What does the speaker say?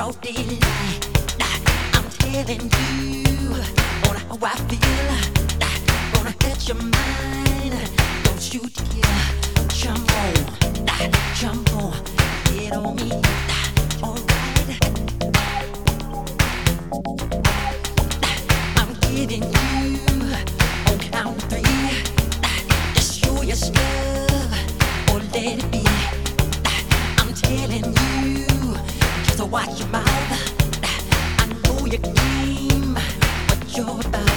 broad daylight. I'm telling you on how I feel. Gonna catch your mind. Don't you dare jump on, get on me. Alright, I'm giving you on count of three. Just show your stuff or let it be. I'm telling you, just watch your mouth. I know your game, what you're about.